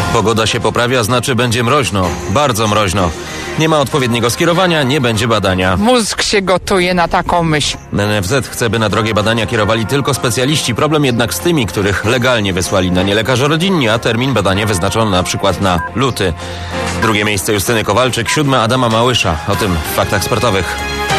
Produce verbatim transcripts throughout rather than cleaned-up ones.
Pogoda się poprawia, znaczy będzie mroźno. Bardzo mroźno. Nie ma odpowiedniego skierowania, nie będzie badania. Mózg się gotuje na taką myśl. N F Z chce, by na drogie badania kierowali tylko specjaliści. Problem jednak z tymi, których legalnie wysłali na nie lekarze rodzinni, a termin badania wyznaczono na przykład na luty. Drugie miejsce Justyny Kowalczyk, siódme Adama Małysza. O tym w faktach sportowych.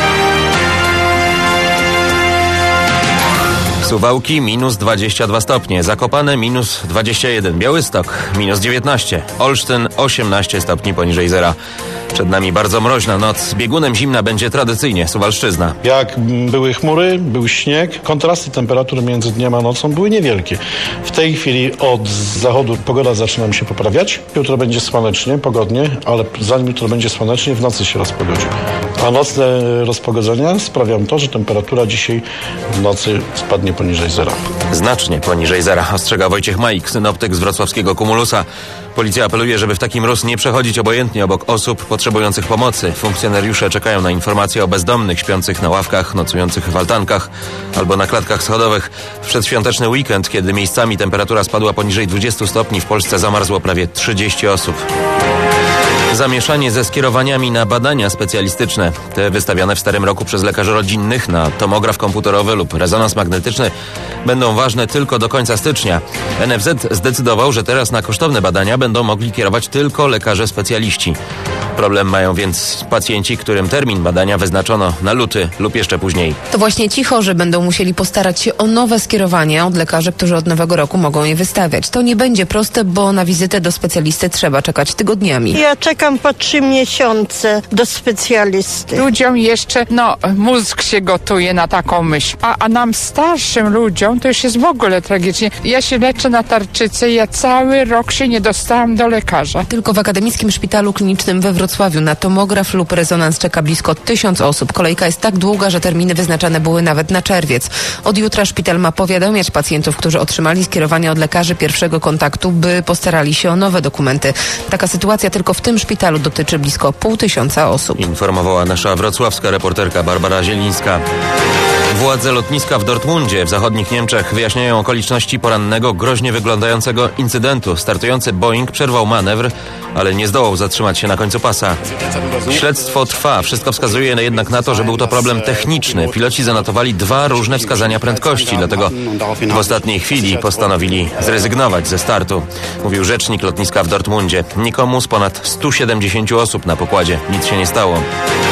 Suwałki minus dwadzieścia dwa stopnie, Zakopane minus dwadzieścia jeden, Białystok minus dziewiętnaście, Olsztyn osiemnaście stopni poniżej zera. Przed nami bardzo mroźna noc. Biegunem zimna będzie tradycyjnie Suwalszczyzna. Jak były chmury, był śnieg, kontrasty temperatur między dniem a nocą były niewielkie. W tej chwili od zachodu pogoda zaczyna nam się poprawiać. Jutro będzie słonecznie, pogodnie, ale zanim jutro będzie słonecznie, w nocy się rozpogodzi. A nocne rozpogodzenia sprawią to, że temperatura dzisiaj w nocy spadnie poniżej zera. Znacznie poniżej zera, ostrzega Wojciech Majk, synoptyk z wrocławskiego Cumulusa. Policja apeluje, żeby w taki mróz nie przechodzić obojętnie obok osób potrzebujących pomocy. Funkcjonariusze czekają na informacje o bezdomnych śpiących na ławkach, nocujących w altankach albo na klatkach schodowych. W przedświąteczny weekend, kiedy miejscami temperatura spadła poniżej dwudziestu stopni, w Polsce zamarzło prawie trzydzieści osób. Zamieszanie ze skierowaniami na badania specjalistyczne. Te wystawiane w Starym Roku przez lekarzy rodzinnych na tomograf komputerowy lub rezonans magnetyczny będą ważne tylko do końca stycznia. N F Z zdecydował, że teraz na kosztowne badania będą mogli kierować tylko lekarze specjaliści. Problem mają więc pacjenci, którym termin badania wyznaczono na luty lub jeszcze później. To właśnie ci chorzy będą musieli postarać się o nowe skierowania od lekarzy, którzy od nowego roku mogą je wystawiać. To nie będzie proste, bo na wizytę do specjalisty trzeba czekać tygodniami. Ja czekam po trzy miesiące do specjalisty. Ludziom jeszcze, no, mózg się gotuje na taką myśl. A, a nam starszym ludziom to już jest w ogóle tragicznie. Ja się leczę na tarczycy, ja cały rok się nie dostałam do lekarza. Tylko w Akademickim Szpitalu Klinicznym we Wrocławiu na tomograf lub rezonans czeka blisko tysiąc osób. Kolejka jest tak długa, że terminy wyznaczane były nawet na czerwiec. Od jutra szpital ma powiadamiać pacjentów, którzy otrzymali skierowanie od lekarzy pierwszego kontaktu, by postarali się o nowe dokumenty. Taka sytuacja tylko w tym szpitalu dotyczy blisko pół tysiąca osób. Informowała nasza wrocławska reporterka Barbara Zielińska. Władze lotniska w Dortmundzie w zachodnich Niemczech wyjaśniają okoliczności porannego, groźnie wyglądającego incydentu. Startujący Boeing przerwał manewr, ale nie zdołał zatrzymać się na końcu pasa. Śledztwo trwa. Wszystko wskazuje jednak na to, że był to problem techniczny. Piloci zanotowali dwa różne wskazania prędkości, dlatego w ostatniej chwili postanowili zrezygnować ze startu. Mówił rzecznik lotniska w Dortmundzie. Nikomu z ponad stu siedemdziesięciu osób na pokładzie nic się nie stało.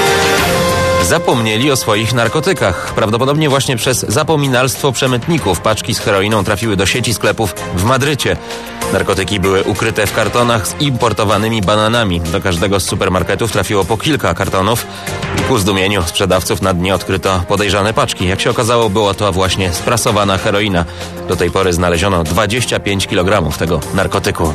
Zapomnieli o swoich narkotykach. Prawdopodobnie właśnie przez zapominalstwo przemytników paczki z heroiną trafiły do sieci sklepów w Madrycie. Narkotyki były ukryte w kartonach z importowanymi bananami. Do każdego z supermarketów trafiło po kilka kartonów i ku zdumieniu sprzedawców na dnie odkryto podejrzane paczki. Jak się okazało, było to właśnie sprasowana heroina. Do tej pory znaleziono dwadzieścia pięć kilogramów tego narkotyku.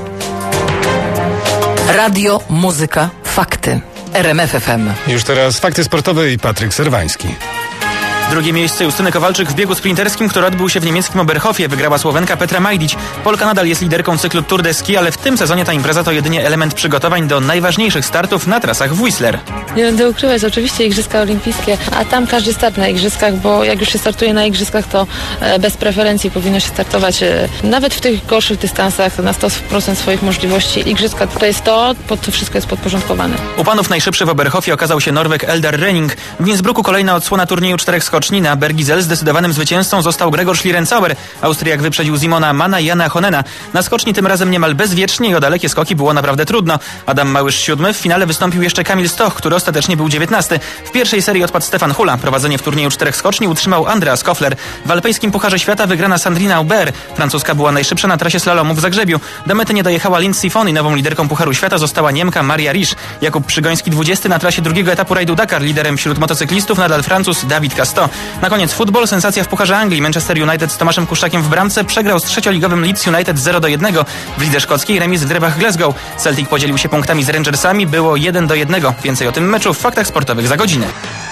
Radio, muzyka, fakty. R M F F M. Już teraz fakty sportowe i Patryk Serwański. Drugie miejsce Justyny Kowalczyk w biegu sprinterskim, który odbył się w niemieckim Oberhofie. Wygrała Słowenka Petra Majdić. Polka nadal jest liderką cyklu Tour de Ski, ale w tym sezonie ta impreza to jedynie element przygotowań do najważniejszych startów na trasach w Whistler. Nie będę ukrywać, oczywiście Igrzyska Olimpijskie, a tam każdy start na Igrzyskach, bo jak już się startuje na Igrzyskach, to bez preferencji powinno się startować nawet w tych gorszych dystansach na sto procent swoich możliwości. Igrzyska to jest to, pod to wszystko jest podporządkowane. U panów najszybszy w Oberhofie okazał się Norweg Eldar Renning. W Innsbrucku kolejna odsłona turnieju czterech skoczni. Na Bergizel zdecydowanym zwycięzcą został Gregor Schlierencauer. Austriak wyprzedził Simona Mana i Jana Honena. Na skoczni tym razem niemal bezwiecznie i o dalekie skoki było naprawdę trudno. Adam Małysz siódmy, w finale wystąpił jeszcze Kamil Stoch, który ostatecznie był dziewiętnasty. W pierwszej serii odpadł Stefan Hula. Prowadzenie w turnieju czterech skoczni utrzymał Andreas Koffler. W alpejskim Pucharze Świata wygrana Sandrine Aubert. Francuska była najszybsza na trasie slalomu w Zagrzebiu. Do mety nie dojechała Lindsey Vonn i nową liderką Pucharu Świata została Niemka Maria Risch. Jakub Przygoński dwudziesty na trasie drugiego etapu rajdu Dakar. Liderem wśród motocyklistów nadal Francuz David Castot. Na koniec futbol, sensacja w Pucharze Anglii. Manchester United z Tomaszem Kuszczakiem w bramce przegrał z trzecioligowym Leeds United zero do jednego. W lidze szkockiej remis w Drebach Glasgow. Celtic podzielił się punktami z Rangersami, było jeden do jednego. Więcej o tym meczu w faktach sportowych za godzinę.